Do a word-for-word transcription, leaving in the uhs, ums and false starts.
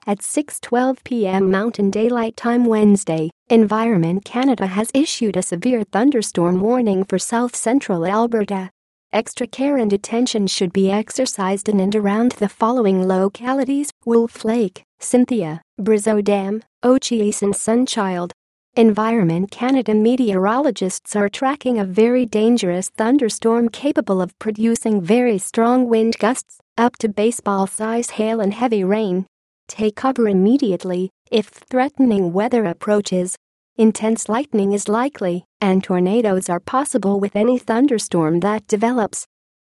At six twelve p m Mountain Daylight Time Wednesday, Environment Canada has issued a severe thunderstorm warning for south-central Alberta. Extra care and attention should be exercised in and around the following localities: Wolf Lake, Cynthia, Brazeau Dam, Ochiltree and Sunchild. Environment Canada meteorologists are tracking a very dangerous thunderstorm capable of producing very strong wind gusts, up to baseball-size hail and heavy rain. Take cover immediately if threatening weather approaches. Intense lightning is likely, and tornadoes are possible with any thunderstorm that develops.